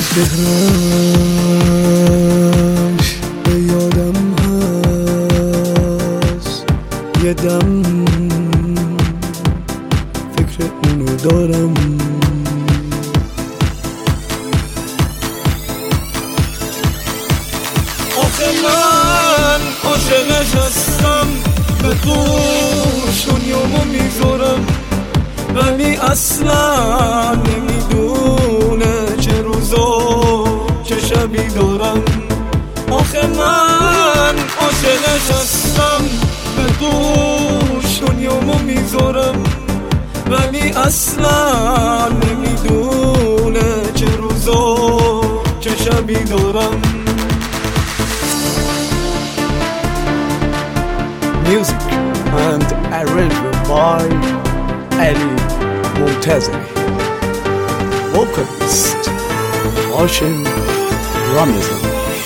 چهره‌اش به یادم هست، یه دم فکر اونو دارم. آخه من عاشقش هستم، به گوش دنیامو میذارم، ولی اصلا نمیدونه چه روزا چه شبی دارم. آخه من عاشقش هستم، به گوش دنیامو میذارم، ولی اصلا نمیدونه چه روزا چه شبی دارم. Music and arrangement by Ali Muntaziri. Vocalist Hashim Ramazan.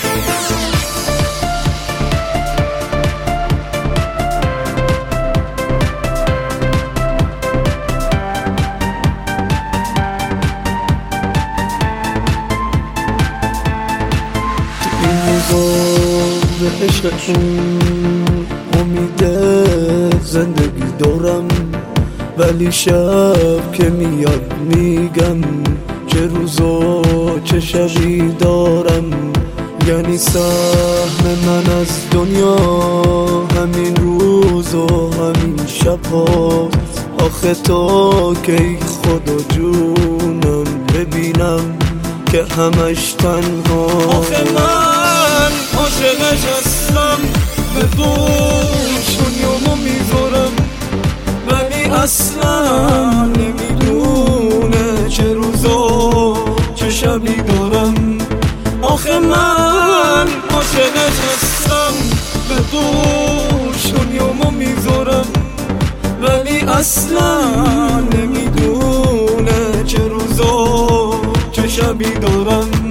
به عشق اون امید زندگی دارم، ولی شب که میاد میگم چه روزا چه شبی دارم. یعنی سهم من از دنیا همین روز و همین شب هاست. آخه تا که خدا جونم ببینم که همش تنها. آخه من عاشقش هستم، به گوش دنیامو میذارم، ولی اصلا نمیدونه چه روزا چه شبی دارم. آخه من عاشقش هستم، به گوش دنیامو میذارم، ولی اصلا نمیدونه چه روزا چه شبی دارم.